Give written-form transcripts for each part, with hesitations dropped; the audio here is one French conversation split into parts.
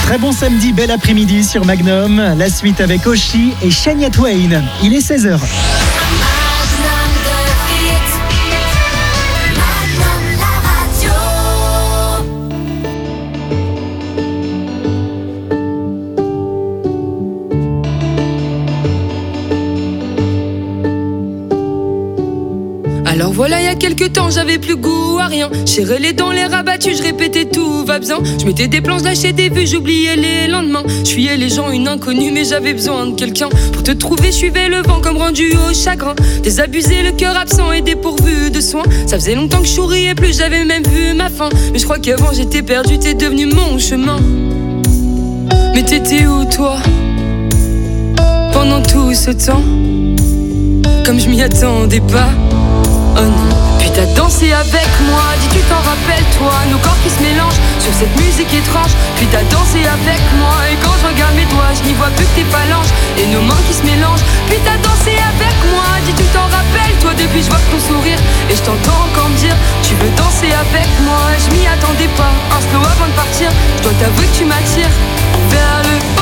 Très bon samedi, bel après-midi sur Magnum. La suite avec Oshi et Shania Twain. Il est 16h. Alors voilà, il y a quelques temps, j'avais plus goût à rien. Serrais les dents, les rabattus, je répétais tout va bien. Je mettais des planches, lâchais des vues, j'oubliais les lendemains. Je fuyais les gens, une inconnue, mais j'avais besoin de quelqu'un. Pour te trouver, je suivais le vent comme rendu au chagrin. Désabusé, le cœur absent et dépourvu de soins. Ça faisait longtemps que je souriais plus, j'avais même vu ma fin. Mais je crois qu'avant j'étais perdu, t'es devenu mon chemin. Mais t'étais où toi, pendant tout ce temps? Comme je m'y attendais pas. Oh non. Puis t'as dansé avec moi, dis tu t'en rappelles toi, nos corps qui se mélangent sur cette musique étrange. Puis t'as dansé avec moi, et quand je regarde mes doigts, je n'y vois plus que tes phalanges et nos mains qui se mélangent. Puis t'as dansé avec moi, dis tu t'en rappelles toi, depuis je vois ton sourire et je t'entends encore me dire tu veux danser avec moi. Je m'y attendais pas, un slow avant de partir. Je dois t'avouer que tu m'attires vers le haut.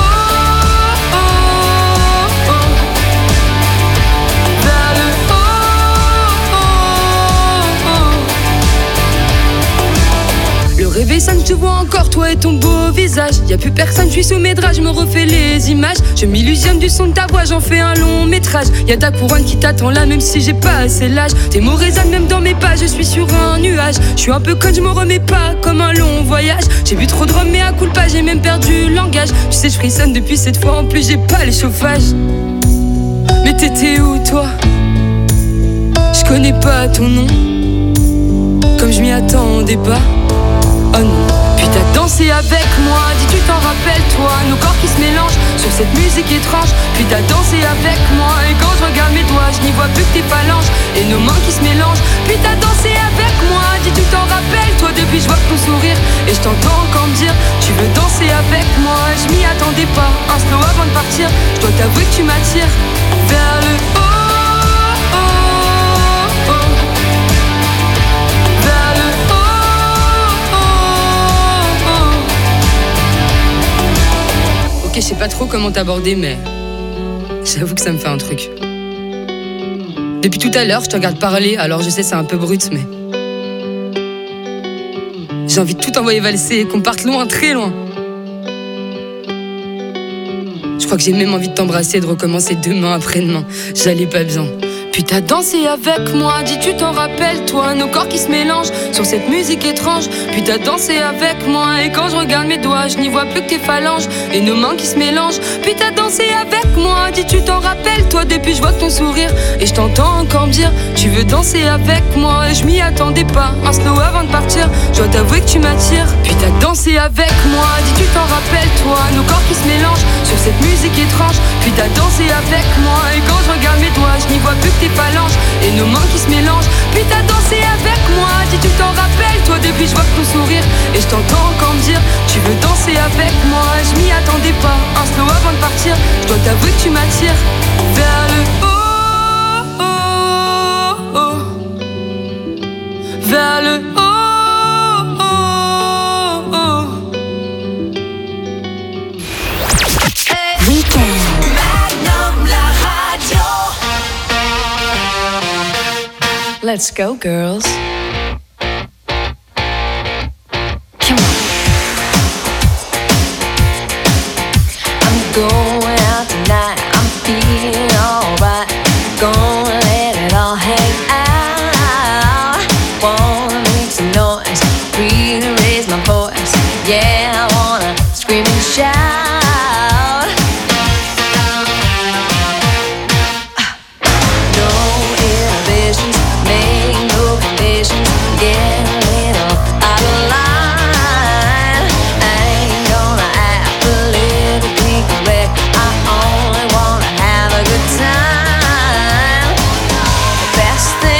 Le réveil sonne, je te vois encore, toi et ton beau visage. Y'a plus personne, je suis sous mes draps, je me refais les images. Je m'illusionne du son de ta voix, j'en fais un long métrage. Y'a ta couronne qui t'attend là, même si j'ai pas assez l'âge. Tes mots résonnent même dans mes pas, je suis sur un nuage. Je suis un peu conne, je me remets pas comme un long voyage. J'ai bu trop de rhum, mais à coup de pas, j'ai même perdu le langage. Tu sais, je frissonne depuis cette fois, en plus j'ai pas les chauffages. Mais t'étais où toi? Je connais pas ton nom, comme je m'y attendais pas. Oh non. Puis t'as dansé avec moi, dis tu t'en rappelles toi, nos corps qui se mélangent sur cette musique étrange. Puis t'as dansé avec moi, et quand je regarde mes doigts, je n'y vois plus que tes phalanges et nos mains qui se mélangent. Puis t'as dansé avec moi, dis tu t'en rappelles toi, depuis je vois ton sourire et je t'entends encore me dire tu veux danser avec moi. Je m'y attendais pas, un slow avant de partir. Je dois t'avouer que tu m'attires vers le haut. Je sais pas trop comment t'aborder, mais j'avoue que ça me fait un truc. Depuis tout à l'heure, je te regarde parler, alors je sais c'est un peu brut, mais j'ai envie de tout envoyer valser et qu'on parte loin, très loin. Je crois que j'ai même envie de t'embrasser et de recommencer demain après-demain. J'allais pas bien. Puis t'as dansé avec moi, dis tu t'en rappelles toi, nos corps qui se mélangent sur cette musique étrange. Puis t'as dansé avec moi, et quand je regarde mes doigts, je n'y vois plus que tes phalanges et nos mains qui se mélangent. Puis t'as dansé avec moi, dis tu t'en rappelles toi, depuis je vois ton sourire et je t'entends encore me dire tu veux danser avec moi. Et je m'y attendais pas, un slow avant de partir. Je dois t'avouer que tu m'attires. Puis t'as dansé avec moi, dis tu t'en rappelles toi, nos corps qui se mélangent sur cette musique étrange. Puis t'as dansé avec moi, et quand je regarde mes doigts, je n'y vois plus que tes phalanges et nos mains qui se mélangent. Puis t'as dansé avec moi, dis tu t'en rappelles toi, depuis je vois ton sourire et je t'entends encore me dire tu veux danser avec moi. Je m'y attendais pas, un slow avant de partir. Je dois t'avouer que tu m'attires vers le haut, vers le haut. Let's go, girls. Come on. I'm going out tonight. I'm feeling alright. Gonna let it all hang out. Wanna make some noise, really raise my voice. Yeah, I wanna scream and shout. Best thing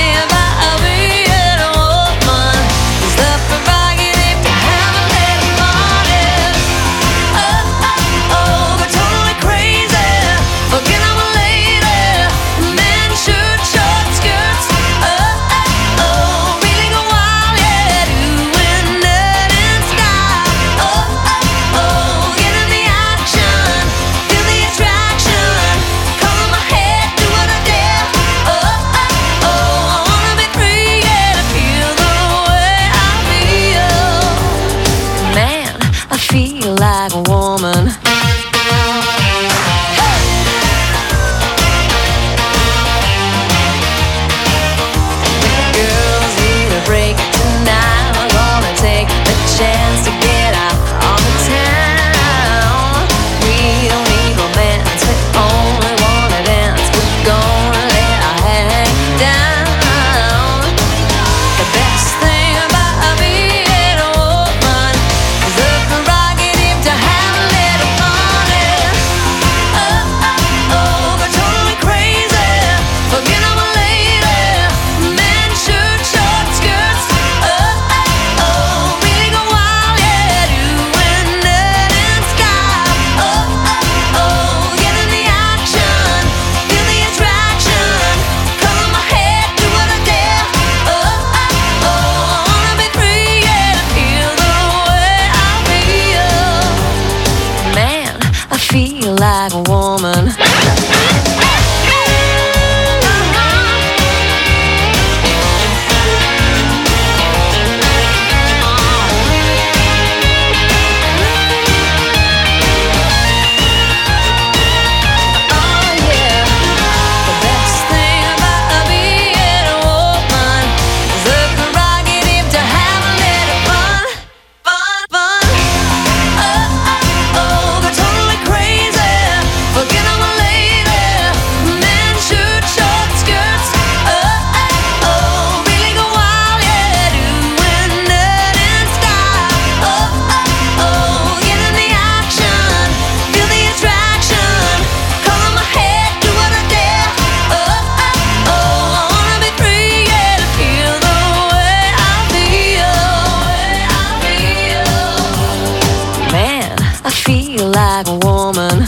like a woman.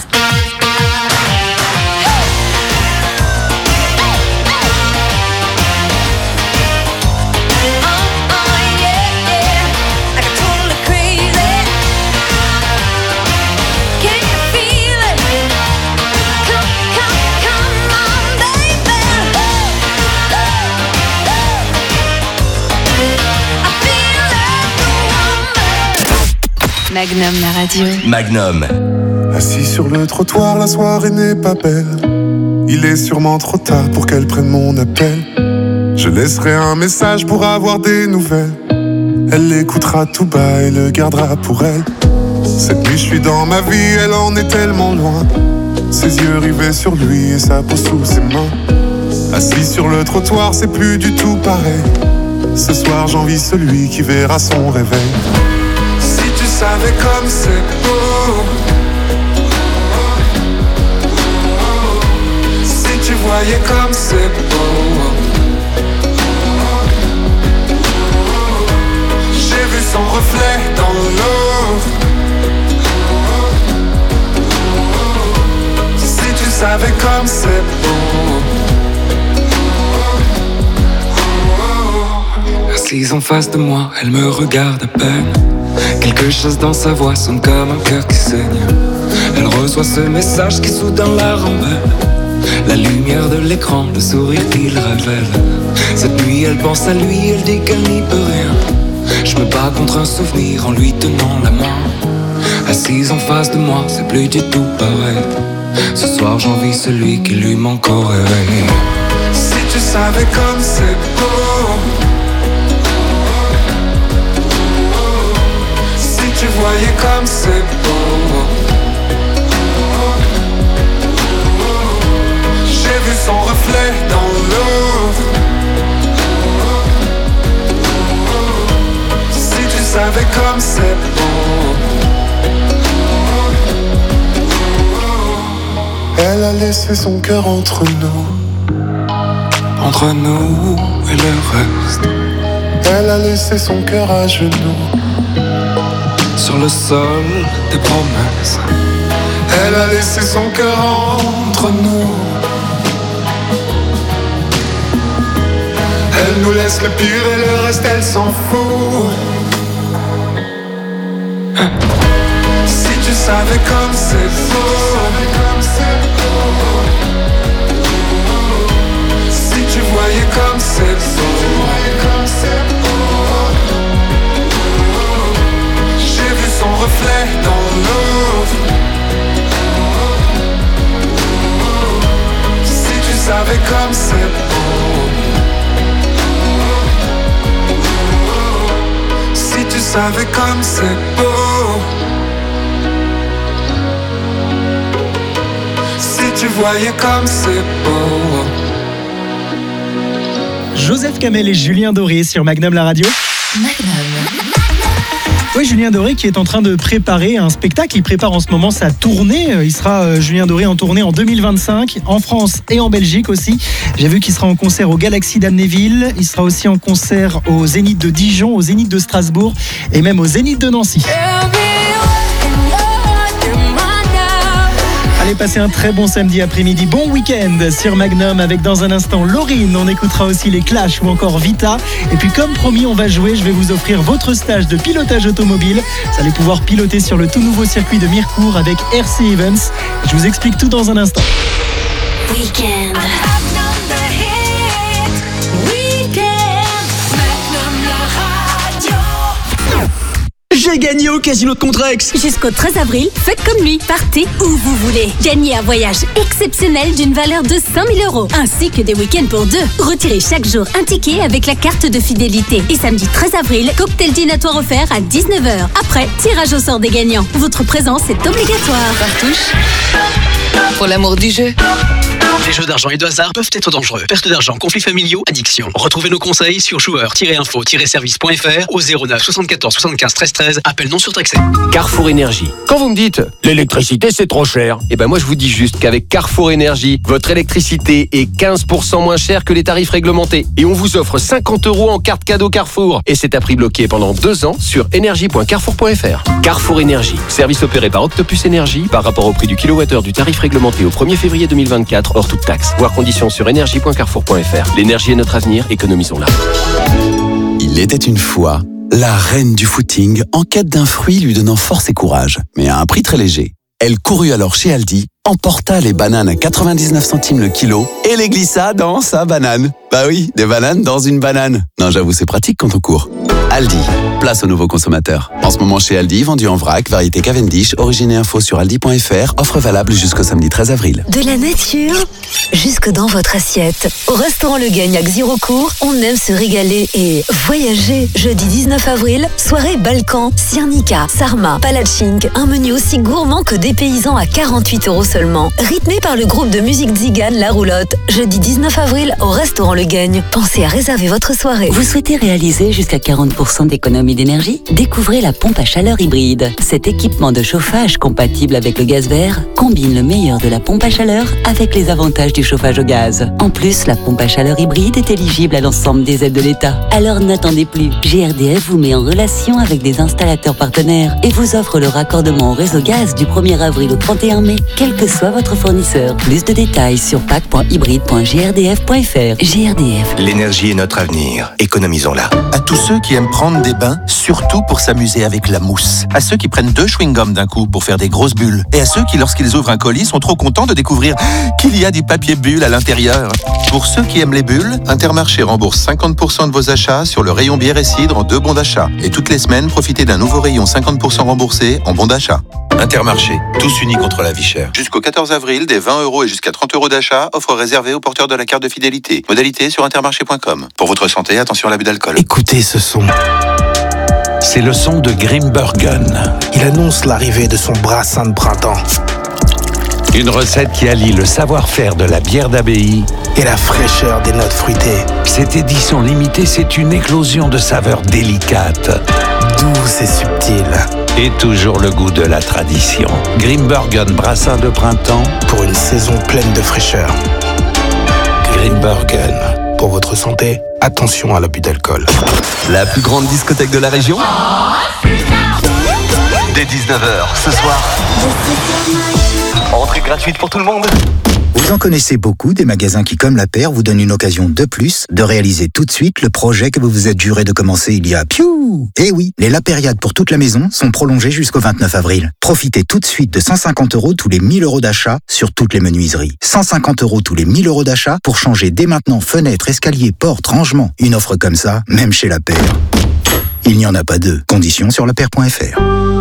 Magnum, la radio. Magnum. Assis sur le trottoir, la soirée n'est pas belle. Il est sûrement trop tard pour qu'elle prenne mon appel. Je laisserai un message pour avoir des nouvelles. Elle l'écoutera tout bas et le gardera pour elle. Cette nuit je suis dans ma vie, elle en est tellement loin. Ses yeux rivés sur lui et sa peau sous ses mains. Assis sur le trottoir, c'est plus du tout pareil. Ce soir j'envie celui qui verra son réveil. Tu savais comme c'est beau. Si tu voyais comme c'est beau. J'ai vu son reflet dans l'eau. Si tu savais comme c'est beau. Assise en face de moi, elle me regarde à peine. Quelque chose dans sa voix sonne comme un cœur qui saigne. Elle reçoit ce message qui soudain la rend belle. La lumière de l'écran, le sourire qu'il révèle. Cette nuit elle pense à lui, elle dit qu'elle n'y peut rien. Je me bats contre un souvenir en lui tenant la main. Assise en face de moi, c'est plus du tout pareil. Ce soir j'envie celui qui lui manque au réveil. Si tu savais comme c'est beau. Tu voyais comme c'est beau. J'ai vu son reflet dans l'eau. Si tu savais comme c'est beau. Elle a laissé son cœur entre nous. Entre nous et le reste. Elle a laissé son cœur à genoux. Sur le sol des promesses. Elle a laissé son cœur entre nous. Elle nous laisse le pire et le reste elle s'en fout. Si tu savais comme c'est beau. Si tu voyais comme c'est beau. Son reflet dans l'eau. Si tu savais comme c'est beau. Si tu savais comme c'est beau. Si tu voyais comme c'est beau. Joseph Kamel et Julien Doré sur Magnum la radio. Magnum. Oui, Julien Doré qui est en train de préparer un spectacle. Il prépare en ce moment sa tournée. Il sera, Julien Doré, en tournée en 2025, en France et en Belgique aussi. J'ai vu qu'il sera en concert au Galaxy d'Amnéville. Il sera aussi en concert au Zénith de Dijon, au Zénith de Strasbourg et même au Zénith de Nancy. Allez, passez un très bon samedi après-midi. Bon week-end sur Magnum avec dans un instant Laurine. On écoutera aussi les Clash ou encore Vita. Et puis comme promis, on va jouer. Je vais vous offrir votre stage de pilotage automobile. Vous allez pouvoir piloter sur le tout nouveau circuit de Mirecourt avec RC Events. Je vous explique tout dans un instant. Week-end. J'ai gagné au Casino de Contrex. Jusqu'au 13 avril, faites comme lui. Partez où vous voulez. Gagnez un voyage exceptionnel d'une valeur de 5 000 €, ainsi que des week-ends pour deux. Retirez chaque jour un ticket avec la carte de fidélité. Et samedi 13 avril, cocktail dînatoire offert à 19h. Après, tirage au sort des gagnants. Votre présence est obligatoire. Partouche. Pour l'amour du jeu. Les jeux d'argent et de hasard peuvent être dangereux. Perte d'argent, conflits familiaux, addiction. Retrouvez nos conseils sur joueurs-info-service.fr au 09 74 75 13 13. Appel non surtaxé. Carrefour Énergie. Quand vous me dites l'électricité c'est trop cher, eh ben moi je vous dis juste qu'avec Carrefour Énergie, votre électricité est 15% moins chère que les tarifs réglementés. Et on vous offre 50 € en carte cadeau Carrefour. Et c'est à prix bloqué pendant 2 ans sur énergie.carrefour.fr. Carrefour Énergie. Service opéré par Octopus Énergie par rapport au prix du kilowattheure du tarif réglementé au 1er février 2024 hors toute taxe. Voir conditions sur énergie.carrefour.fr. L'énergie est notre avenir, économisons-la. Il était une fois la reine du footing en quête d'un fruit lui donnant force et courage, mais à un prix très léger. Elle courut alors chez Aldi, emporta les bananes à 99 centimes le kilo et les glissa dans sa banane. Bah oui, des bananes dans une banane. Non, j'avoue, c'est pratique quand on court. Aldi, place aux nouveaux consommateurs. En ce moment chez Aldi, vendu en vrac, variété Cavendish, origine et info sur aldi.fr, offre valable jusqu'au samedi 13 avril. De la nature jusque dans votre assiette. Au restaurant Le Gagnac Zirocourt, on aime se régaler et voyager. Jeudi 19 avril, soirée Balkan, Siernica, Sarma, Palatchink, un menu aussi gourmand que dépaysant à 48 € seulement. Rythmé par le groupe de musique Zigane La Roulotte. Jeudi 19 avril, au restaurant Le Gagne. Pensez à réserver votre soirée. Vous souhaitez réaliser jusqu'à 40% d'économie d'énergie? Découvrez la pompe à chaleur hybride. Cet équipement de chauffage compatible avec le gaz vert combine le meilleur de la pompe à chaleur avec les avantages du chauffage au gaz. En plus, la pompe à chaleur hybride est éligible à l'ensemble des aides de l'État. Alors n'attendez plus. GRDF vous met en relation avec des installateurs partenaires et vous offre le raccordement au réseau gaz du 1er avril au 31 mai, quel que soit votre fournisseur. Plus de détails sur pack.hybride.grdf.fr. GRDF. L'énergie est notre avenir. Économisons-la. À tous ceux qui aiment prendre des bains, surtout pour s'amuser avec la mousse. À ceux qui prennent 2 chewing-gums d'un coup pour faire des grosses bulles. Et à ceux qui, lorsqu'ils ouvrent un colis, sont trop contents de découvrir qu'il y a du papier bulle à l'intérieur. Pour ceux qui aiment les bulles, Intermarché rembourse 50% de vos achats sur le rayon bière et cidre en 2 bons d'achat. Et toutes les semaines, profitez d'un nouveau rayon 50% remboursé en bons d'achat. Intermarché, tous unis contre la vie chère. Jusqu'au 14 avril, des 20 € et jusqu'à 30 € d'achat, offre réservée aux porteurs de la carte de fidélité. Modalité sur intermarché.com. Pour votre santé, attention à l'abus d'alcool. Écoutez ce son. C'est le son de Grimbergen. Il annonce l'arrivée de son brassin de printemps. Une recette qui allie le savoir-faire de la bière d'abbaye et la fraîcheur des notes fruitées. Cette édition limitée, c'est une éclosion de saveurs délicates, douces et subtiles. Et toujours le goût de la tradition. Grimbergen brassin de printemps pour une saison pleine de fraîcheur. Grimbergen. Pour votre santé, attention à l'abus d'alcool. La plus grande discothèque de la région. Dès 19h ce soir. Entrée gratuite pour tout le monde. Vous en connaissez beaucoup des magasins qui, comme La Paire, vous donnent une occasion de plus de réaliser tout de suite le projet que vous vous êtes juré de commencer il y a piou. Eh oui, les La Périades pour toute la maison sont prolongées jusqu'au 29 avril. Profitez tout de suite de 150 € tous les 1000 € d'achat sur toutes les menuiseries. 150 € tous les 1000 € d'achat pour changer dès maintenant fenêtres, escaliers, portes, rangements. Une offre comme ça, même chez La Paire. Il n'y en a pas deux. Conditions sur lapaire.fr.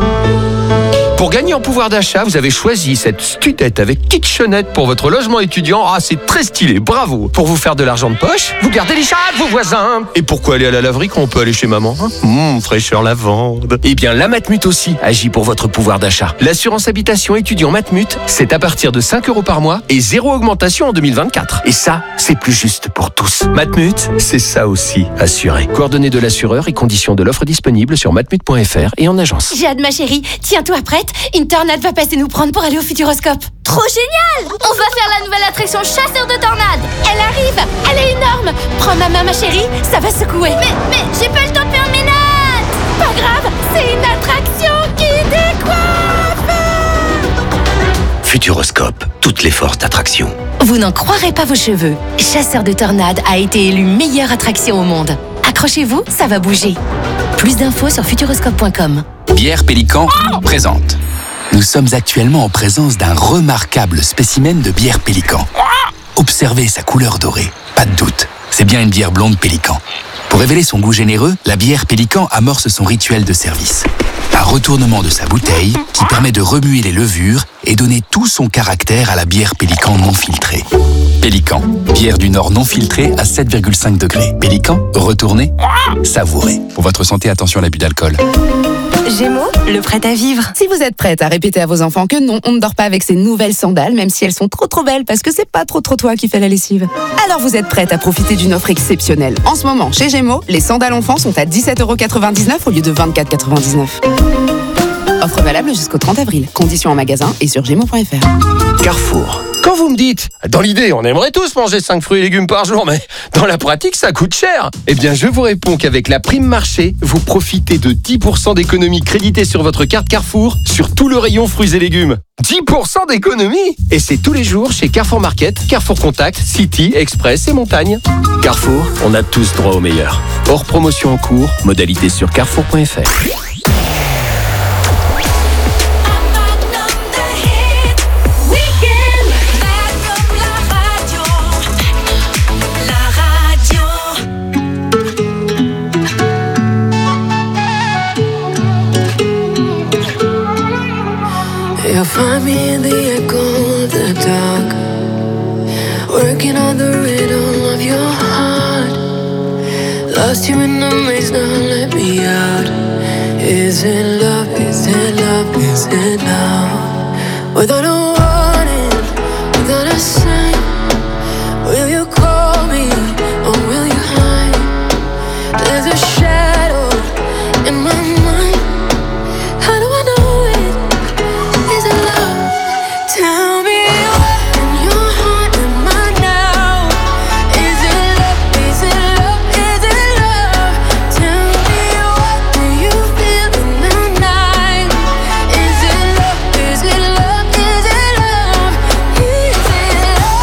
Pour gagner en pouvoir d'achat, vous avez choisi cette studette avec kitchenette pour votre logement étudiant. Ah, c'est très stylé, bravo. Pour vous faire de l'argent de poche, vous gardez les chats de vos voisins. Et pourquoi aller à la laverie quand on peut aller chez maman? Fraîcheur lavande. Eh bien, la Matmut aussi agit pour votre pouvoir d'achat. L'assurance habitation étudiant Matmut, c'est à partir de 5 € par mois et 0 augmentation en 2024. Et ça, c'est plus juste pour tous. Matmut, c'est ça aussi, assuré. Coordonnées de l'assureur et conditions de l'offre disponible sur matmut.fr et en agence. J'ai hâte, ma chérie. Tiens-toi prête. Une tornade va passer nous prendre pour aller au Futuroscope. Trop génial! On va faire la nouvelle attraction chasseur de tornades. Elle arrive. Elle est énorme. Prends ma main, ma chérie. Ça va secouer. Mais j'ai pas le temps de faire mes notes. Pas grave. C'est une attraction qui décoiffe. Futuroscope, toutes les forces d'attraction. Vous n'en croirez pas vos cheveux. Chasseur de tornades a été élu meilleure attraction au monde. Accrochez-vous, ça va bouger. Plus d'infos sur futuroscope.com. Bière Pélican présente. Nous sommes actuellement en présence d'un remarquable spécimen de bière Pélican. Observez sa couleur dorée. Pas de doute, c'est bien une bière blonde Pélican. Pour révéler son goût généreux, la bière Pélican amorce son rituel de service. Un retournement de sa bouteille qui permet de remuer les levures et donner tout son caractère à la bière Pélican non filtrée. Pélican, bière du Nord non filtrée à 7,5 degrés. Pélican, retournez, savourez. Pour votre santé, attention à l'abus d'alcool. Gémeaux, le prêt à vivre. Si vous êtes prête à répéter à vos enfants que non, on ne dort pas avec ces nouvelles sandales, même si elles sont trop belles, parce que c'est pas trop toi qui fais la lessive. Alors vous êtes prête à profiter d'une offre exceptionnelle. En ce moment, chez Gémeaux, les sandales enfants sont à 17,99 € au lieu de 24,99 €. Offre valable jusqu'au 30 avril. Conditions en magasin et sur gémeaux.fr. Carrefour. Quand vous me dites, dans l'idée, on aimerait tous manger 5 fruits et légumes par jour, mais dans la pratique, ça coûte cher. Eh bien, je vous réponds qu'avec la prime marché, vous profitez de 10% d'économie créditée sur votre carte Carrefour sur tout le rayon fruits et légumes. 10% d'économie! Et c'est tous les jours chez Carrefour Market, Carrefour Contact, City, Express et Montagne. Carrefour, on a tous droit au meilleur. Hors promotion en cours, modalité sur carrefour.fr. You'll find me in the echo of the dark, working on the rhythm of your heart. Lost you in the maze, now let me out. Is it love, is it love, is it love? Without a warning, without a sign, will you call me or will you hide? There's a shadow in my mind. How do I know it? Is it love? Tell me what in your heart am I now? Is it love? Is it love? Is it love? Tell me what do you feel in the night? Is it love? Is it love? Is it love? Is it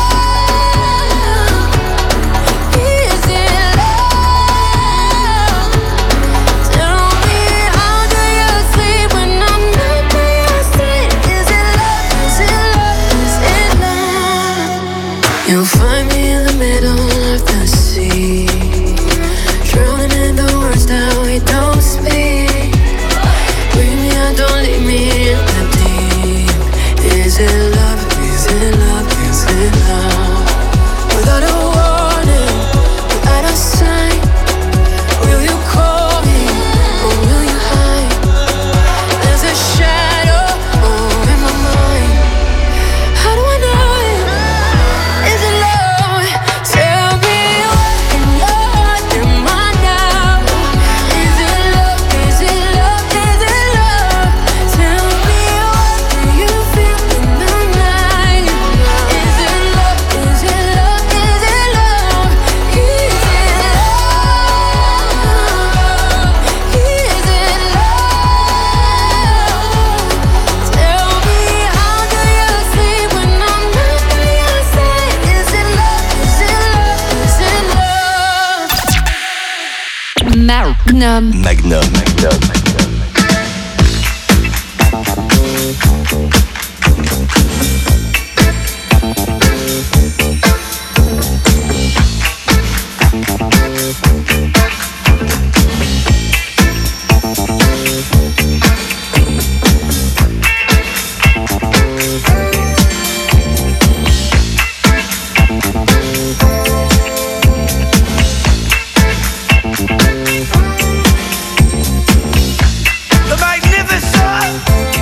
love? Is it love? Tell me how do you sleep when I'm not by your side? Is it love? Is it love? Is it love? You'll find me in the middle of the sea, drowning in the words that we don't speak. Bring me out, don't leave me in the deep. Is it love? Is it love? Is it love? Without a warning, without a sign, will you call me or will you hide? There's a shadow in my mind. How do I know it? Is it love? Tell me what in your heart am I now? Is it love? Is it love? Is it love? Tell me what do you feel in the night? Is it love? Is it love? Is it love? Is it love? Is it love? Tell me how do you sleep when I'm not by your side? Is it love? Is it love? Is it love? Magnum. Magnum. The magnificent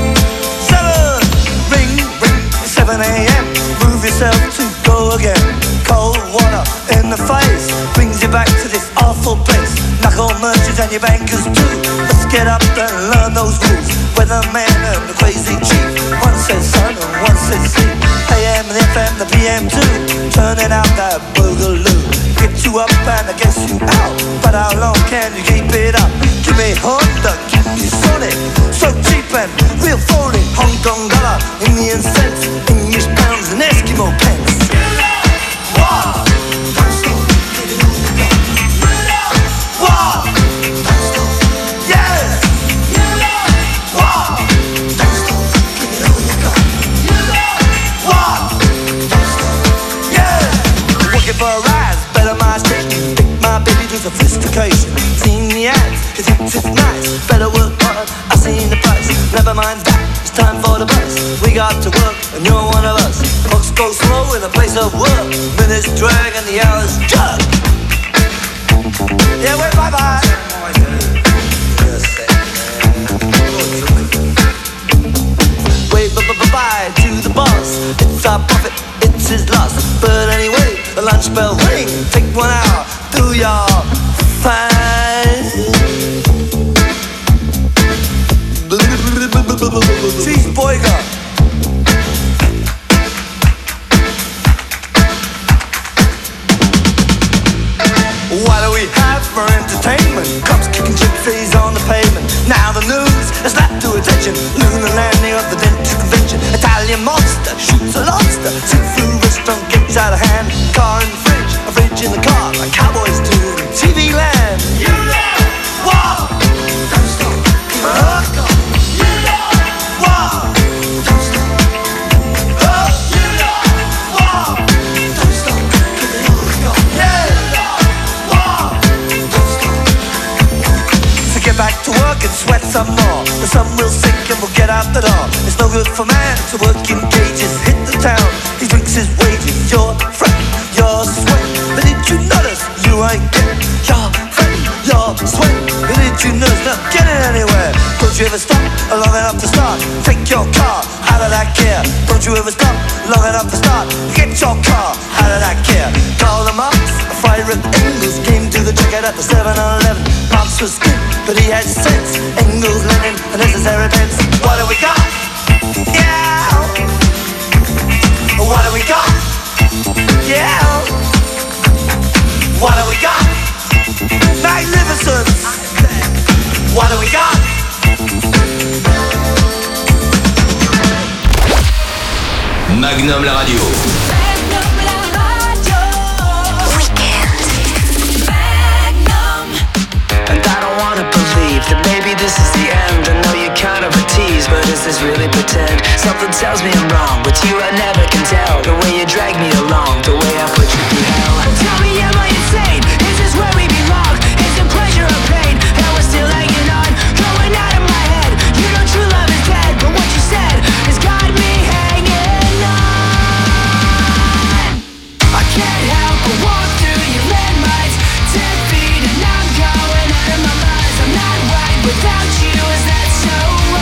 7 a.m. Move yourself to go again. Cold water in the face brings you back to this awful place. Knuckle merchants and your bankers too. Let's get up and learn those rules. Weatherman and the crazy chief. One says sun and one says sea. AM and FM, the PM too. Turning out that boogaloo. Get you up and I guess you out. But how long can you keep it up? Give me Honda, give me Sonic. So cheap and real phony. Hong Kong dollar, Indian cents, English pounds and Eskimo pence. Wow. Wow. Yes. Wow. Wow. Yeah. Working for a rise, better my street. Pick my baby to sophistication. Seen the ads, cause it's nice. Better work hard, I seen the price. Never mind that, it's time for the bus. We got to work, and you're one of us. Clocks go slow in the place of work. Minutes drag and the hours jug. Yeah, wait, bye-bye. a boss. It's our profit, it's his loss. But anyway, the lunch bell ring. Take 1 hour, do your fine. Cheese boyga. What do we have for entertainment? Cops kicking gypsies on the pavement. Now the news has slapped to attention. Lunar landing of the dentist convention. Italian monster shoots a lobster. Seafood restaurant gets out of hand. Car in the fridge, a fridge in the car. Like cowboys do in TV land. You know what? Don't stop. Keep it up. You know what? Don't stop. You know what? Don't stop. Keep it up. Yeah. Get back to work and sweat some more. The sun will sink and we'll get out the door. It's no good for man to work in cages. Hit the town, he drinks his wages. Your friend, your sweat. But did you notice you ain't getting your friend, your sweat? But did you notice not getting anywhere? Don't you ever stop long enough to start? Take your car out of that gear. Don't you ever stop long enough to start? Get your car out of that gear. Call the Marx, a Friedrich Engels came to the checkout at the 7-Eleven. Marx was good, but he had sense. Engels, Lenin, a necessary pence. What do we got? Yeah. What do we got? Yeah. What do we got? Magnificence. What do we got? Magnum la radio. That maybe this is the end. I know you're kind of a tease, but is this really pretend? Something tells me I'm wrong. With you I never can tell. The way you drag me along, the way I put you through hell. Tell me, am I insane? Is this where we belong? Is it pleasure or pain? And we're still hanging on, going out of my head. You know true love is dead, but what you said has got me hanging on. I can't help but walk through your landmines. 10 feet and I'm going out of my mind. I'm not right without you, is that so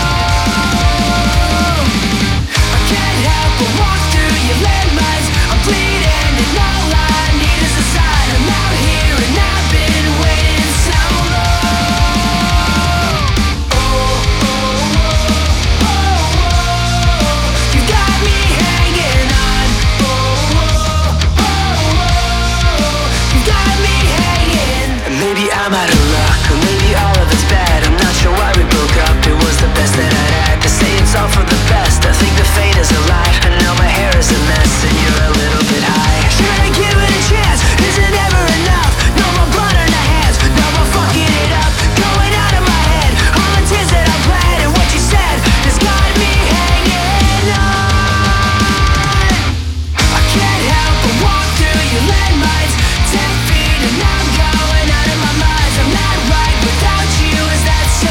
wrong? I can't help but walk through your landmines. I'm bleeding and all I need is a sign. I'm out here and I've been waiting so long. Oh, oh, oh, oh, oh. You got me hanging on. Oh, oh, oh, oh. You got me hanging. Maybe I'm out of luck, or maybe all of it's bad. I'm not sure why we broke up. It was the best that I'd had. To say it's all for the best, I think the fate is a lie. And now my hair is a mess and you're a little bit high. Should I give it a chance? Is it ever enough? No more blood on the hands, no more fucking it up. Going out of my head, all the tears that I bled. And what you said has got me hanging on. I can't help but walk through your landmines. 10 feet and I'm going out of my mind. I'm not right without you, is that so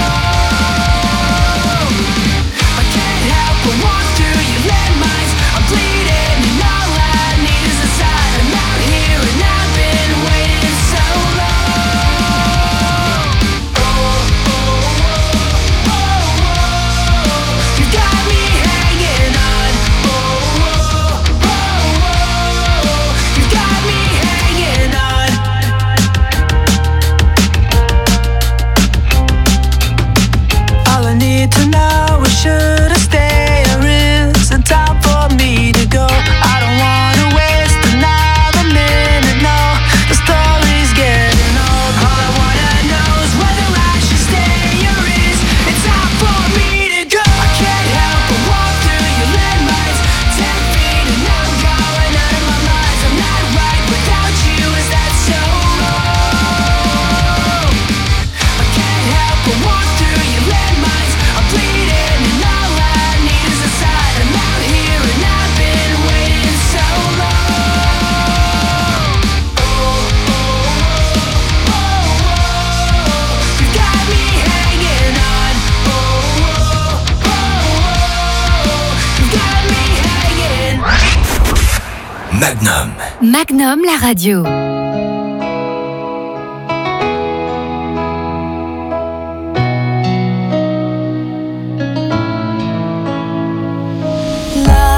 wrong? I can't help but walk through your landmines. I'm bleeding and all I need is a sign. I'm out here and I've been waiting so long. Oh, oh, oh, oh, oh. You got me hanging on. Oh, oh, oh, oh. You got me hanging on. All I need to know is should I stay or is it time for me to go? I don't wanna waste another minute, no. The story's getting old. All I wanna know is whether I should stay or is it time for me to go? I can't help but walk through your landmines. 10 feet and I'm going out of my mind. I'm not right without you, is that so wrong? I can't help but walk through your landmines. I'm bleeding and all I need is a sign. I'm out here and I've been waiting so long. Oh, oh, oh, oh, oh. You got me hanging on. Oh, oh, oh, oh. You got me hanging. Magnum. Magnum la radio. La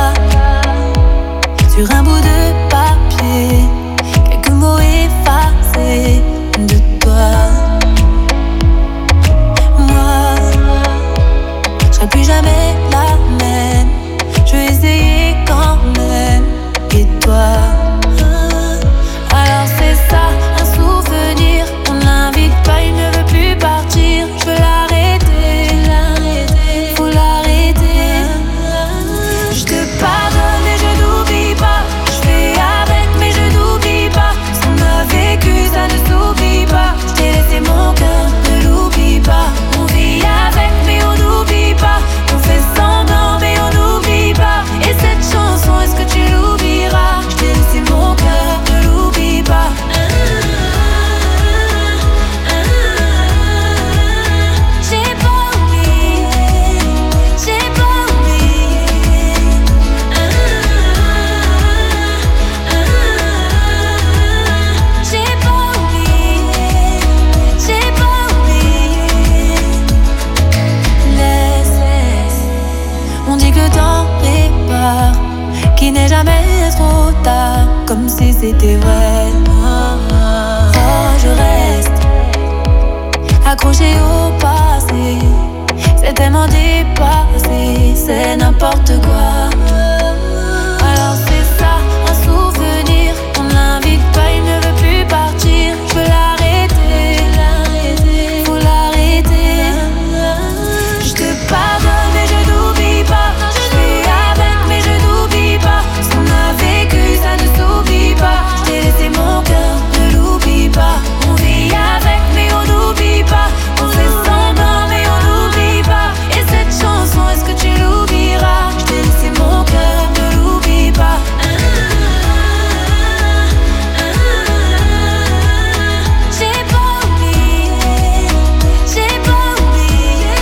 comme si c'était vrai. Oh, je reste accroché au passé. C'est tellement dépassé, c'est n'importe quoi. Alors c'est ça, un souvenir. On l'invite pas, il ne veut plus partir. Je veux l'arrêter, faut l'arrêter. Je te pardonne mais je n'oublie pas. Je suis avec mais je n'oublie pas. Ce qu'on a vécu ça ne s'oublie pas. Je t'ai laissé mon cœur, ne l'oublie pas. On vit avec mais on n'oublie pas. On fait semblant mais on n'oublie pas. Et cette chanson, est-ce que tu l'oublieras? Je t'ai laissé mon cœur, ne l'oublie pas. J'ai pas oublié, j'ai pas oublié.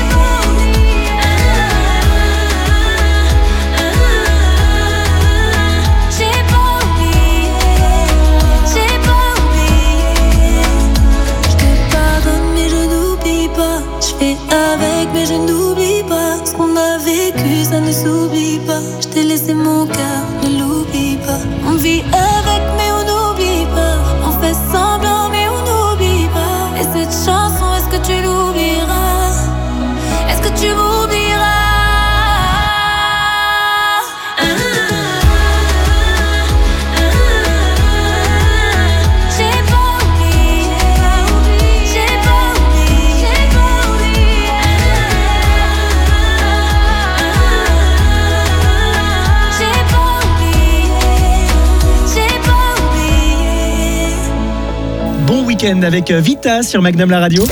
J'ai pas oublié, j'ai pas oublié. Je te pardonne mais je n'oublie pas. Je fais avec mais je n'oublie pas. Ce qu'on a vécu ça ne s'oublie pas. Je t'ai laissé mon cœur, ne l'oublie pas. On vit avec mais on n'oublie pas. On fait semblant mais on n'oublie pas. Et cette chanson, est-ce que tu l'oublieras? Est-ce que tu m'oublieras? J'ai pas oublié, j'ai pas oublié, j'ai pas oublié. J'ai pas oublié, j'ai pas oublié. Bon week-end avec Vita sur Magnum la radio.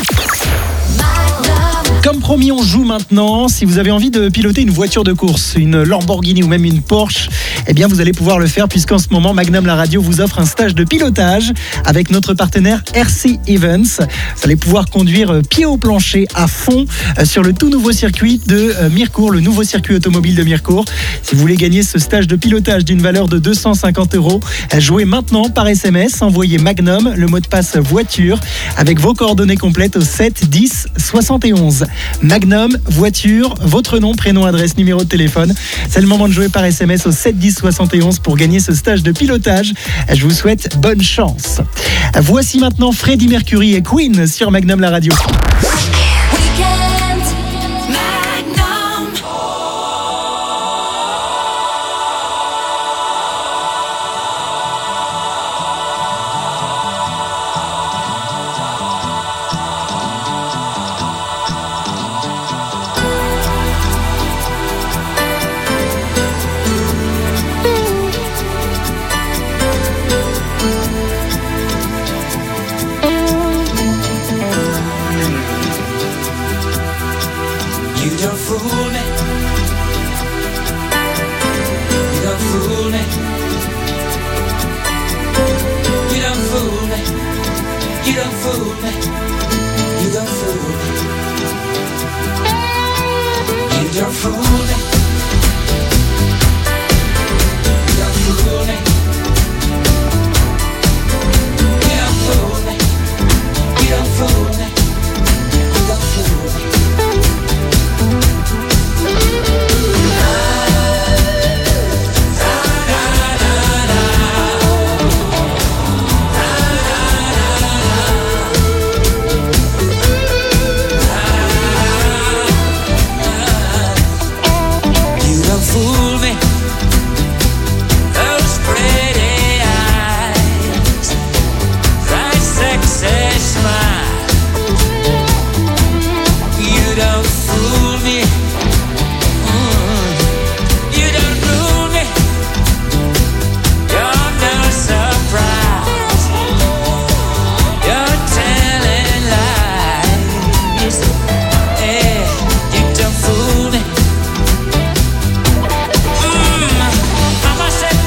Comme promis, on joue maintenant. Si vous avez envie de piloter une voiture de course, une Lamborghini ou même une Porsche, eh bien vous allez pouvoir le faire puisqu'en ce moment, Magnum la radio vous offre un stage de pilotage avec notre partenaire RC Events. Vous allez pouvoir conduire pied au plancher à fond sur le tout nouveau circuit de Mirecourt, le nouveau circuit automobile de Mirecourt. Si vous voulez gagner ce stage de pilotage d'une valeur de 250 €, jouez maintenant par SMS. Envoyez Magnum, le mot de passe voiture, avec vos coordonnées complètes au 7 10 71. Magnum, voiture, votre nom, prénom, adresse, numéro de téléphone. C'est le moment de jouer par SMS au 7 10 71 pour gagner ce stage de pilotage. Je vous souhaite bonne chance. Voici maintenant Freddie Mercury et Queen sur Magnum la radio.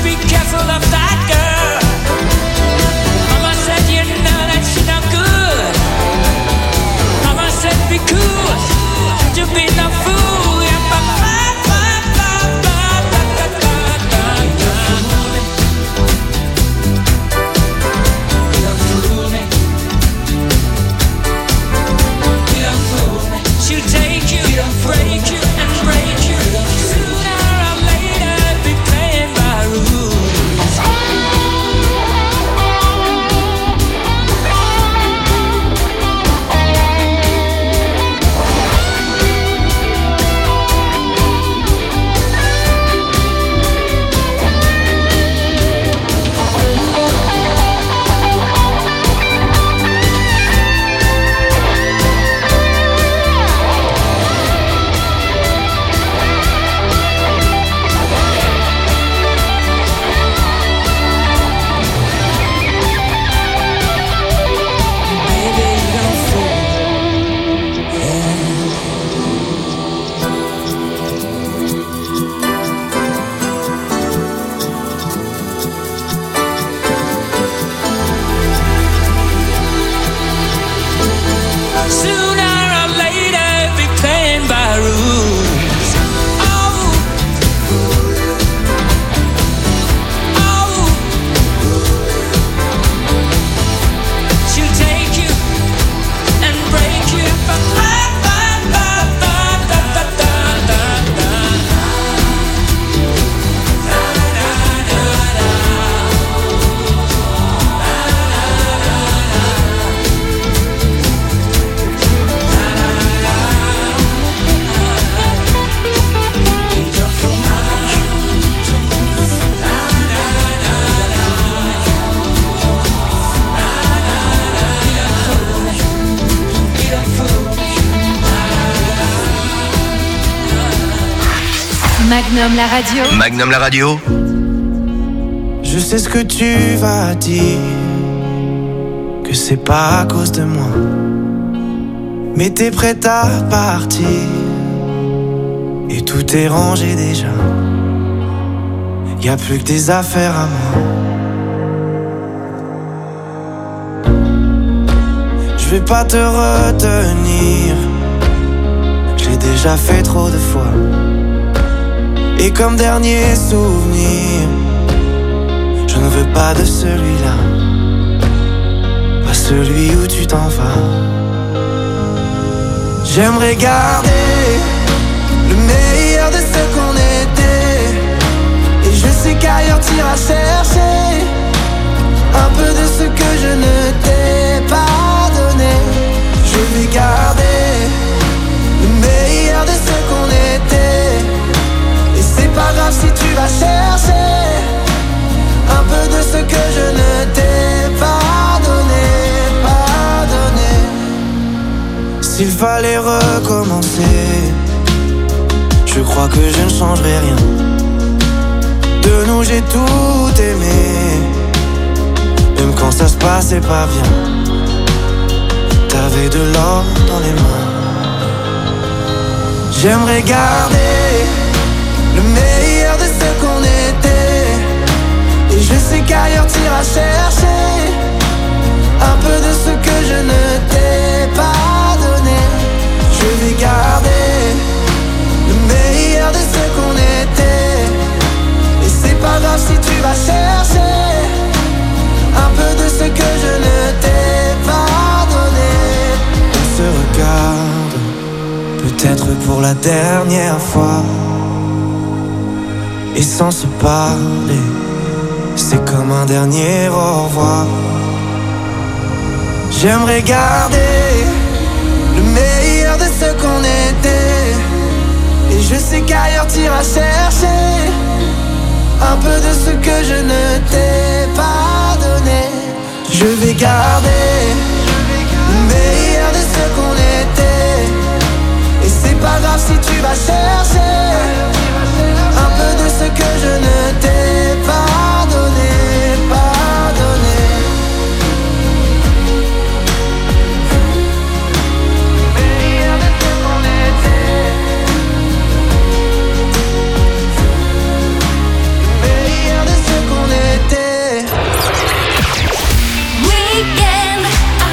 Mama said you know that she not good. Magnum la radio. Magnum la radio. Je sais ce que tu vas dire, que c'est pas à cause de moi, mais t'es prête à partir et tout est rangé déjà. Y'a plus que des affaires à moi. Je vais pas te retenir, je l'ai déjà fait trop de fois. Et comme dernier souvenir, je ne veux pas de celui-là, pas celui où tu t'en vas. J'aimerais garder le meilleur de ce qu'on était, et je sais qu'ailleurs t'iras chercher un peu de ce que je ne t'ai pas donné. Je vais garder le meilleur de ce qu'on était, et c'est pas grave si tu vas chercher un peu de ce que je ne t'ai pas donné, pas donné. S'il fallait recommencer, je crois que je ne changerai rien. De nous j'ai tout aimé, même quand ça se passait pas bien. T'avais de l'or dans les mains. J'aimerais garder le meilleur de ce qu'on était, et je sais qu'ailleurs t'iras chercher un peu de ce que je ne t'ai pas donné. Je vais garder le meilleur de ce qu'on était, et c'est pas grave si tu vas chercher un peu de ce que je ne t'ai pas donné. On se regarde, peut-être pour la dernière fois, et sans se parler, c'est comme un dernier au revoir. J'aimerais garder le meilleur de ce qu'on était, et je sais qu'ailleurs t'iras chercher un peu de ce que je ne t'ai pas donné. Je vais garder le meilleur de ce qu'on était, et c'est pas grave si tu vas chercher un peu de ce que je ne t'ai pas donné, pas donné. Le meilleur de ce qu'on était, le meilleur de ce qu'on était. Weekend, I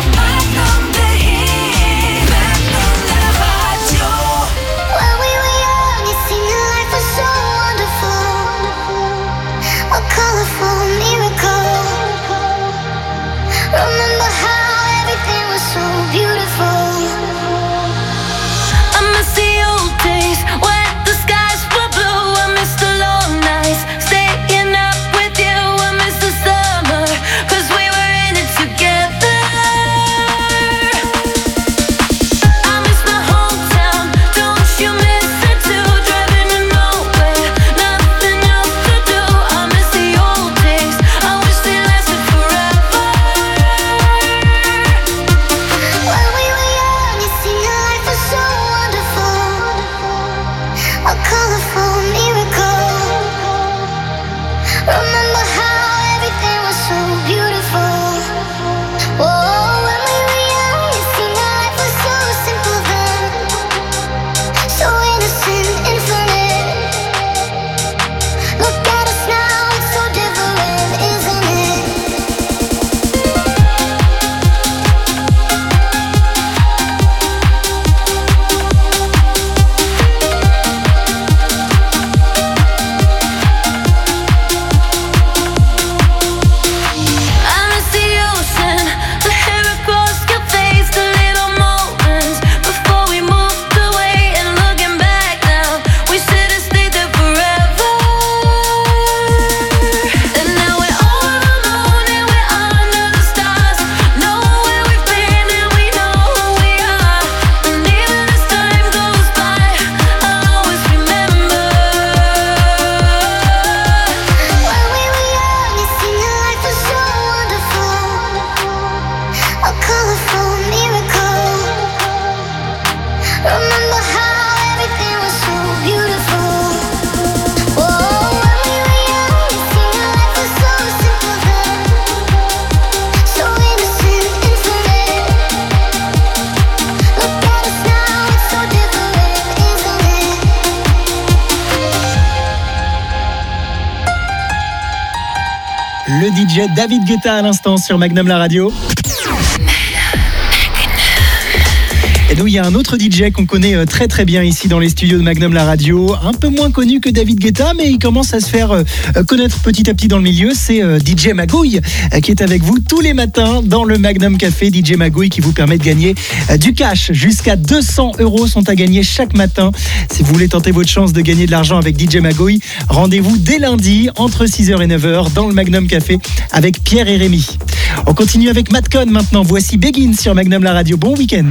DJ David Guetta à l'instant sur Magnum la radio. Et nous, il y a un autre DJ qu'on connaît très très bien ici dans les studios de Magnum la radio, un peu moins connu que David Guetta, mais il commence à se faire connaître petit à petit dans le milieu. C'est DJ Magouille qui est avec vous tous les matins dans le Magnum Café. DJ Magouille qui vous permet de gagner du cash. Jusqu'à 200 € sont à gagner chaque matin. Si vous voulez tenter votre chance de gagner de l'argent avec DJ Magouille, rendez-vous dès lundi entre 6h et 9h dans le Magnum Café avec Pierre et Rémi. On continue avec Madcon maintenant. Voici Begin sur Magnum la radio. Bon week-end.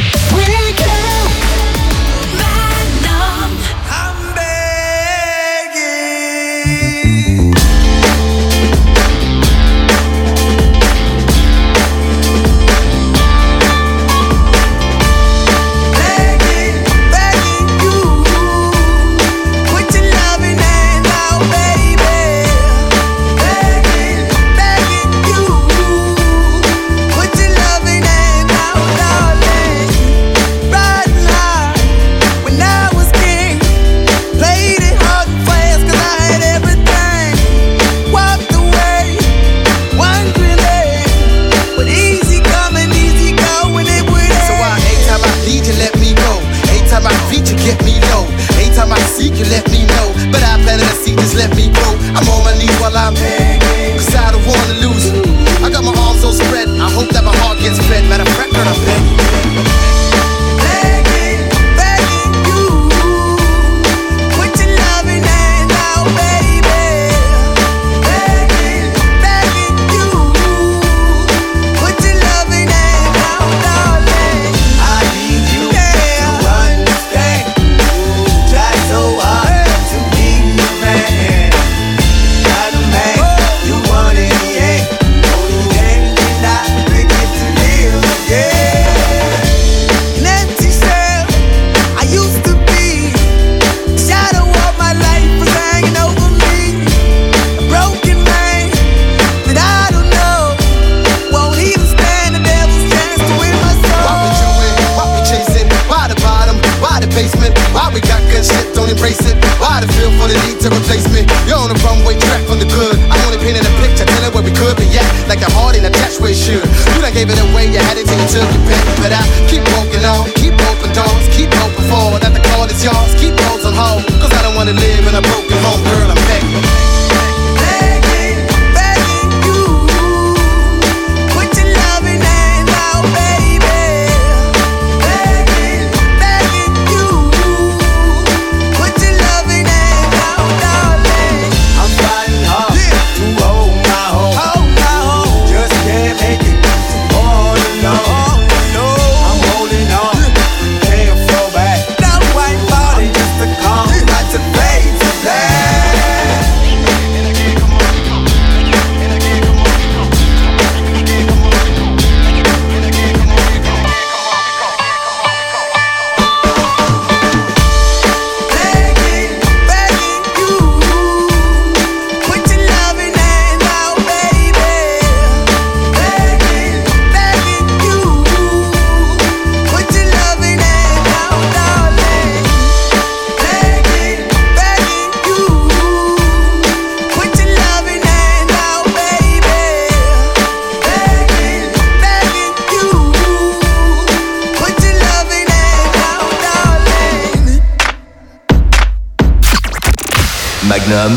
Magnum.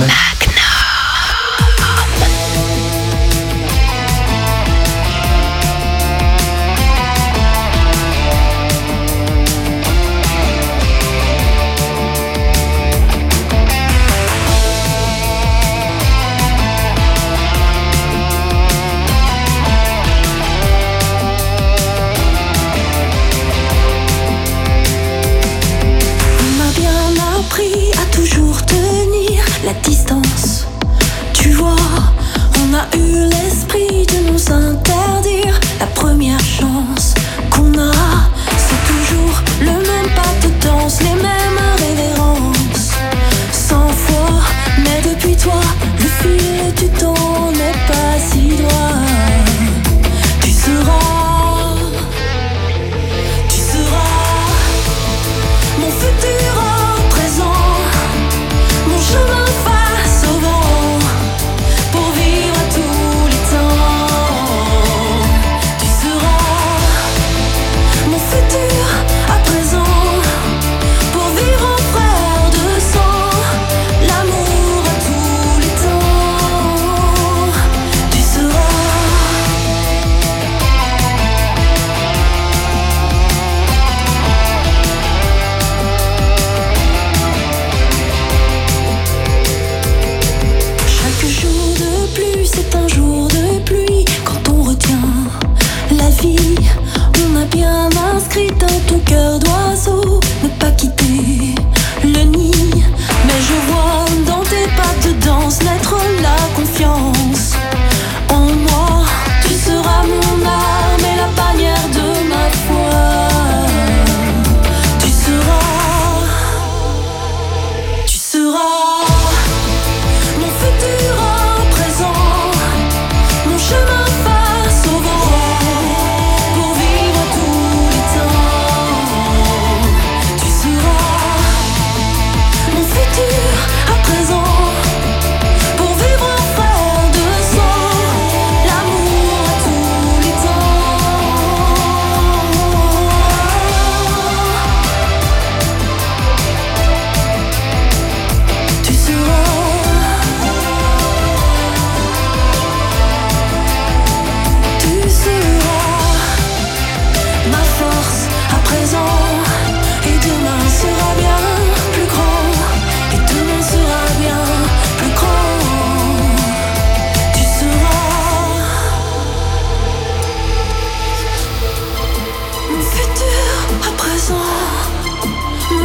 La distance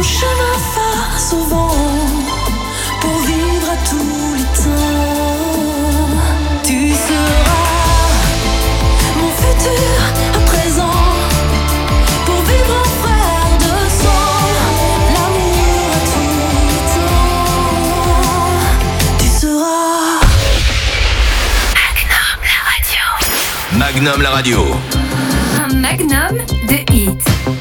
Touche ma face au vent pour vivre à tous les temps. Tu seras mon futur à présent pour vivre en frère de sang. L'amour à tous les temps. Tu seras Magnum la radio. Un magnum de hits.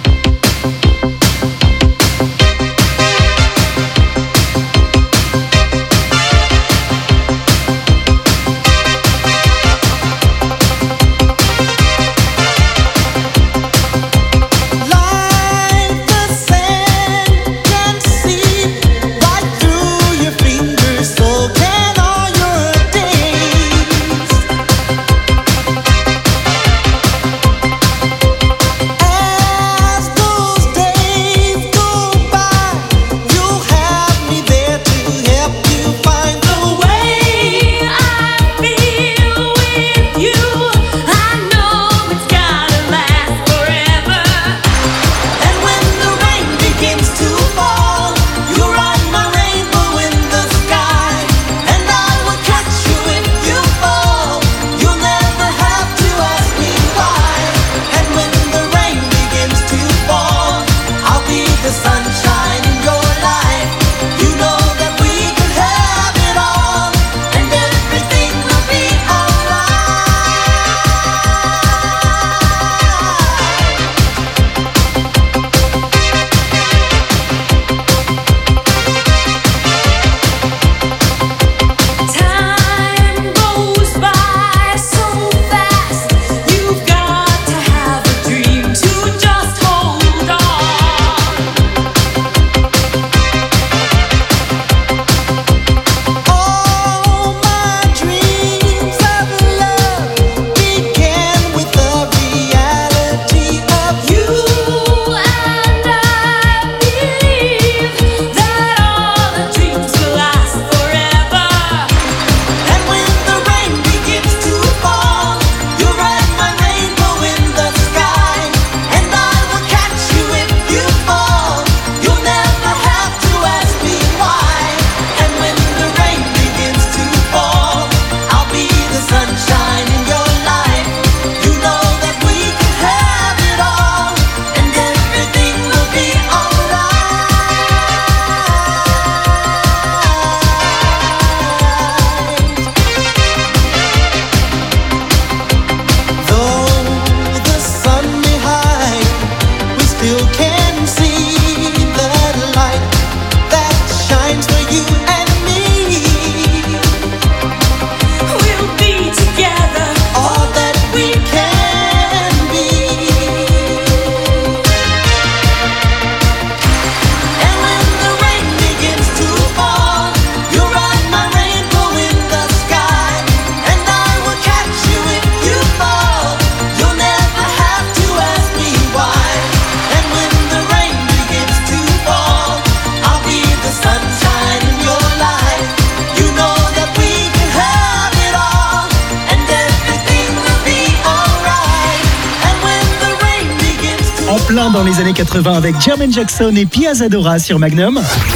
Dans les années 80 avec Jermaine Jackson et Pia Zadora sur Magnum.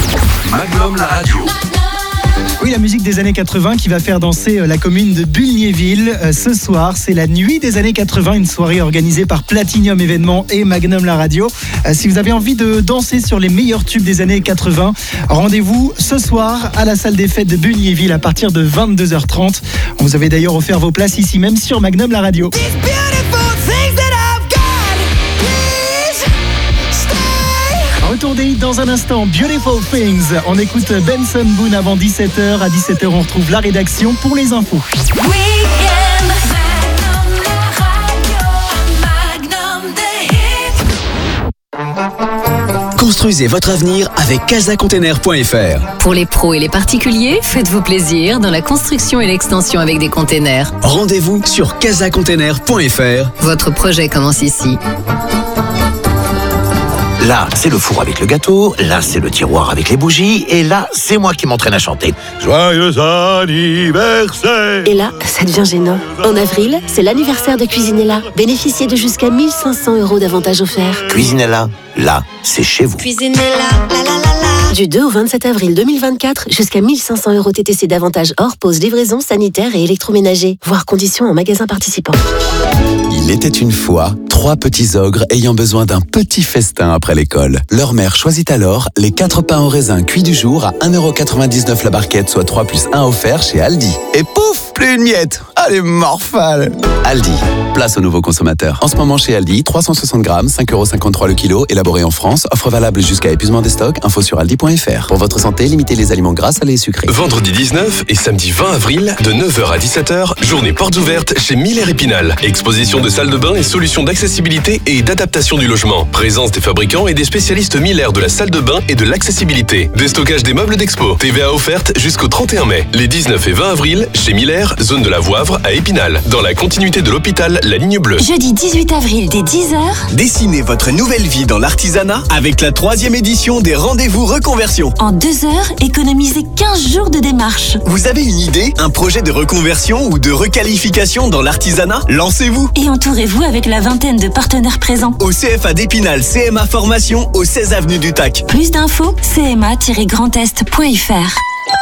Magnum la radio. Oui, la musique des années 80 qui va faire danser la commune de Bulgnéville ce soir. C'est la nuit des années 80, une soirée organisée par Platinum Événements et Magnum la radio. Si vous avez envie de danser sur les meilleurs tubes des années 80, rendez-vous ce soir à la salle des fêtes de Bulgnéville à partir de 22h30. On vous avait d'ailleurs offert vos places ici même sur Magnum la radio. Retour des hits dans un instant, Beautiful Things. On écoute Benson Boone avant 17h. À 17h, on retrouve la rédaction pour les infos. Construisez votre avenir avec casacontainer.fr. Pour les pros et les particuliers, faites-vous plaisir dans la construction et l'extension avec des containers. Rendez-vous sur casacontainer.fr. Votre projet commence ici. Là, c'est le four avec le gâteau, là, c'est le tiroir avec les bougies, et là, c'est moi qui m'entraîne à chanter. Joyeux anniversaire! Et là, ça devient gênant. En avril, c'est l'anniversaire de Cuisinella. Bénéficiez de jusqu'à 1 500 € d'avantages offerts. Cuisinella, là, c'est chez vous. Cuisinella, la la la la. Du 2 au 27 avril 2024, jusqu'à 1 500 € TTC d'avantages hors pause, livraison, sanitaire et électroménager. Voir conditions en magasin participant. Il était une fois 3 petits ogres ayant besoin d'un petit festin après l'école. Leur mère choisit alors les 4 pains au raisin cuits du jour à 1,99 € la barquette, soit 3 plus 1 offert chez Aldi. Et pouf, plus une miette. Allez, morphale. Aldi, place aux nouveaux consommateurs. En ce moment chez Aldi, 360 grammes, 5,53 € le kilo, élaboré en France, offre valable jusqu'à épuisement des stocks, info sur aldi.fr. Pour votre santé, limitez les aliments gras, salés et sucrés. Vendredi 19 et samedi 20 avril, de 9h à 17h, journée portes ouvertes chez Miller Épinal. Exposition de salles de bain et solutions d'accessibilité et d'adaptation du logement. Présence des fabricants et des spécialistes Miller de la salle de bain et de l'accessibilité. Déstockage des meubles d'expo. TVA offerte jusqu'au 31 mai. Les 19 et 20 avril, chez Miller, zone de la Voivre à Épinal. Dans la continuité de l'hôpital La Ligne Bleue. Jeudi 18 avril dès 10h. Dessinez votre nouvelle vie dans l'artisanat avec la 3e édition des rendez-vous reconversion. En 2 heures, économisez 15 jours de démarche. Vous avez une idée, un projet de reconversion ou de requalification dans l'artisanat? Lancez-vous. Et entourez-vous avec la vingtaine de partenaires présents. Au CFA d'Épinal, CMA Formation, au 16 avenue du TAC. Plus d'infos, cma-grandest.fr.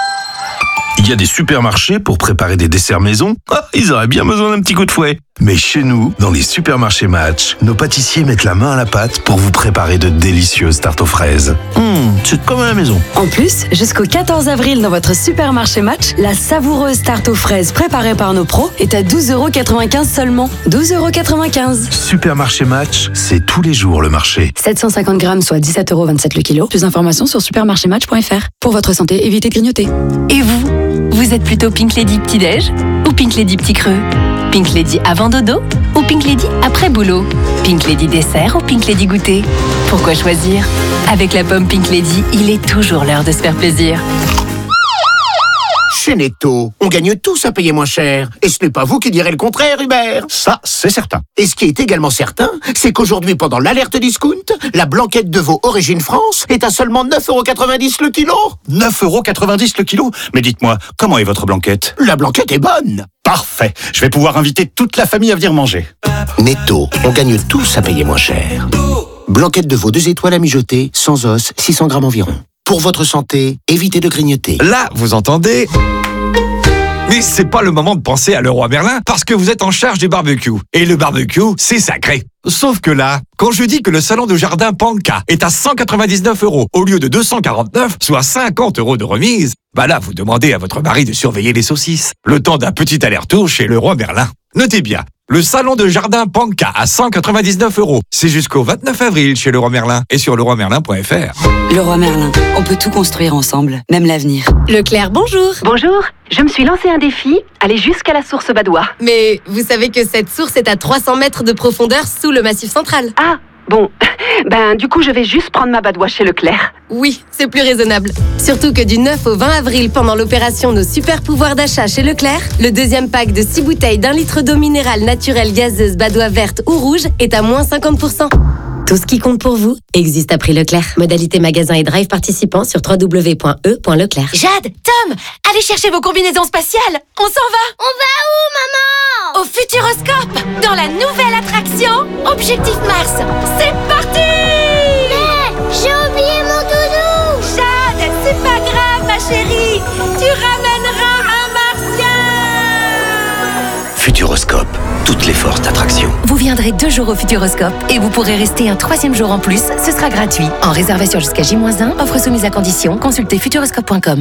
Il y a des supermarchés pour préparer des desserts maison. Ah, ils auraient bien besoin d'un petit coup de fouet. Mais chez nous, dans les supermarchés Match, nos pâtissiers mettent la main à la pâte pour vous préparer de délicieuses tartes aux fraises. C'est comme à la maison. En plus, jusqu'au 14 avril dans votre supermarché Match, la savoureuse tarte aux fraises préparée par nos pros est à 12,95 € seulement. 12,95 €. Supermarché Match, c'est tous les jours le marché. 750 grammes, soit 17,27 € le kilo. Plus d'informations sur supermarchématch.fr. Pour votre santé, évitez de grignoter. Et vous êtes plutôt Pink Lady petit-déj ou Pink Lady petit creux? Pink Lady avant dodo ou Pink Lady après boulot? Pink Lady dessert ou Pink Lady goûter? Pourquoi choisir? Avec la pomme Pink Lady, il est toujours l'heure de se faire plaisir. Chez Netto, on gagne tous à payer moins cher. Et ce n'est pas vous qui direz le contraire, Hubert. Ça, c'est certain. Et ce qui est également certain, c'est qu'aujourd'hui, pendant l'alerte discount, la blanquette de veau Origine France est à seulement 9,90 € le kilo. 9,90 € le kilo? Mais dites-moi, comment est votre blanquette? La blanquette est bonne. Parfait. Je vais pouvoir inviter toute la famille à venir manger. Netto, on gagne tous à payer moins cher. Blanquette de veau 2 étoiles à mijoter, sans os, 600 grammes environ. Pour votre santé, évitez de grignoter. Là, vous entendez? Mais c'est pas le moment de penser à Leroy Merlin parce que vous êtes en charge du barbecue. Et le barbecue, c'est sacré. Sauf que là, quand je dis que le salon de jardin Panka est à 199 € au lieu de 249, soit 50 € de remise, bah là, vous demandez à votre mari de surveiller les saucisses. Le temps d'un petit aller-retour chez Leroy Merlin. Notez bien, le salon de jardin Panka à 199 €. C'est jusqu'au 29 avril chez Leroy Merlin et sur leroymerlin.fr. Leroy Merlin, on peut tout construire ensemble, même l'avenir. Leclerc, bonjour. Bonjour, je me suis lancé un défi, aller jusqu'à la source Badois. Mais vous savez que cette source est à 300 mètres de profondeur sous le massif central. Ah, bon, du coup je vais juste prendre ma Badois chez Leclerc. Oui, c'est plus raisonnable. Surtout que du 9 au 20 avril, pendant l'opération Nos super pouvoirs d'achat chez Leclerc, le deuxième pack de 6 bouteilles d'1 litre d'eau minérale naturelle gazeuse Badois verte ou rouge est à moins 50%. Tout ce qui compte pour vous existe à prix Leclerc. Modalité magasin et drive participants sur www.e.leclerc. Jade, Tom, allez chercher vos combinaisons spatiales. On s'en va. On va où, maman? Au Futuroscope, dans la nouvelle attraction Objectif Mars. C'est parti! Mais j'ai oublié mon doudou. Jade, c'est pas grave, ma chérie. Tu ramèneras un martien. Futuroscope, toutes les forces d'attraction. Vous viendrez 2 jours au Futuroscope et vous pourrez rester un 3e jour en plus. Ce sera gratuit. En réservation jusqu'à J-1, offre soumise à condition. Consultez futuroscope.com.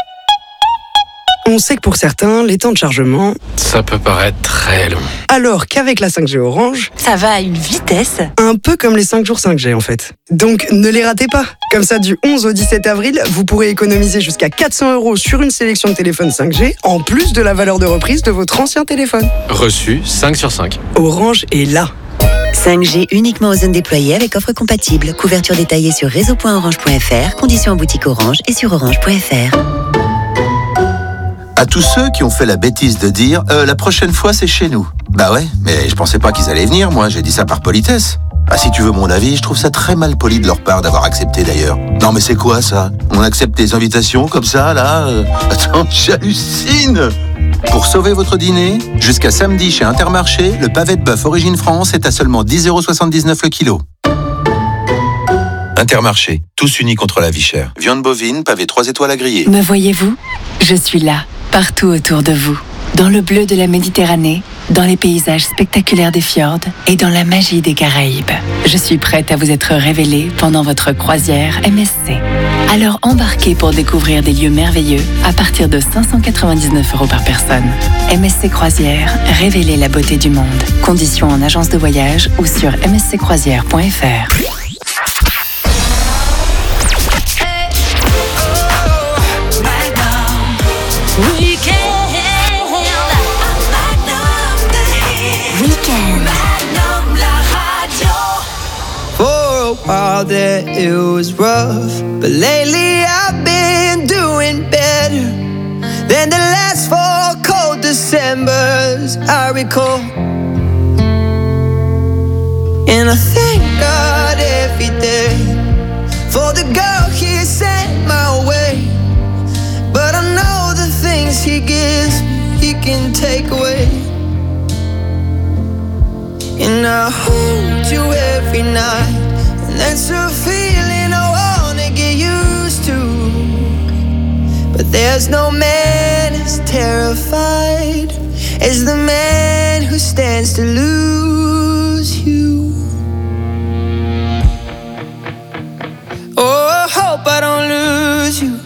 On sait que pour certains, les temps de chargement... ça peut paraître très long. Alors qu'avec la 5G Orange... ça va à une vitesse. Un peu comme les 5 jours 5G en fait. Donc ne les ratez pas. Comme ça, du 11 au 17 avril, vous pourrez économiser jusqu'à 400 € sur une sélection de téléphones 5G, en plus de la valeur de reprise de votre ancien téléphone. Reçu 5 sur 5. Orange est là. 5G uniquement aux zones déployées avec offre compatible. Couverture détaillée sur réseau.orange.fr, conditions en boutique Orange et sur orange.fr. À tous ceux qui ont fait la bêtise de dire la prochaine fois c'est chez nous. Bah ouais, mais je pensais pas qu'ils allaient venir, moi, j'ai dit ça par politesse. Ah, si tu veux mon avis, je trouve ça très mal poli de leur part d'avoir accepté d'ailleurs. Non mais c'est quoi ça? On accepte des invitations comme ça, là Attends, j'hallucine. Pour sauver votre dîner, jusqu'à samedi chez Intermarché, le pavé de bœuf Origine France est à seulement 10,79 € le kilo. Intermarché, tous unis contre la vie chère. Viande bovine, pavé 3 étoiles à griller. Me voyez-vous? Je suis là, partout autour de vous. Dans le bleu de la Méditerranée, dans les paysages spectaculaires des fjords et dans la magie des Caraïbes. Je suis prête à vous être révélée pendant votre croisière MSC. Alors embarquez pour découvrir des lieux merveilleux à partir de 599 € par personne. MSC Croisière, révélez la beauté du monde. Conditions en agence de voyage ou sur msccroisière.fr. While there it was rough, but lately I've been doing better than the last 4 cold Decembers I recall. And I thank God every day for the girl He sent my way. But I know the things He gives He can take away. And I hold you every night. That's a feeling I wanna get used to. But there's no man as terrified as the man who stands to lose you. Oh, I hope I don't lose you.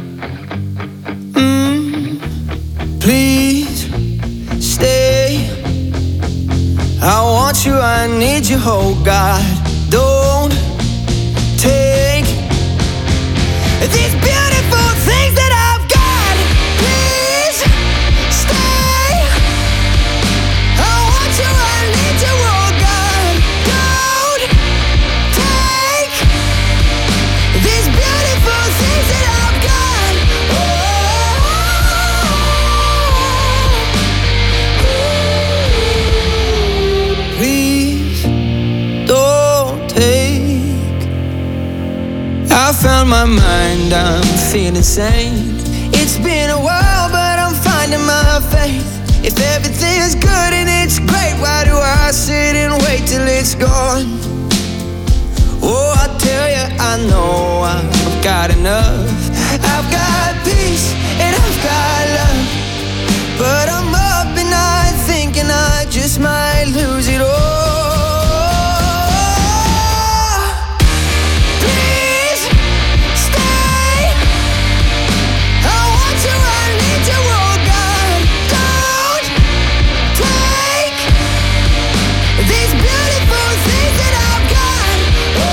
Please stay. I want you, I need you, oh God. Don't take these beautiful things that I've got. Please stay. I want you, I need you, oh God. Don't take these beautiful things that I've got. Please don't take. I found my mind, I'm feeling sane. It's been a while, but I'm finding my faith. If everything's good and it's great, why do I sit and wait till it's gone? Oh, I tell you, I know I've got enough. I've got peace and I've got love.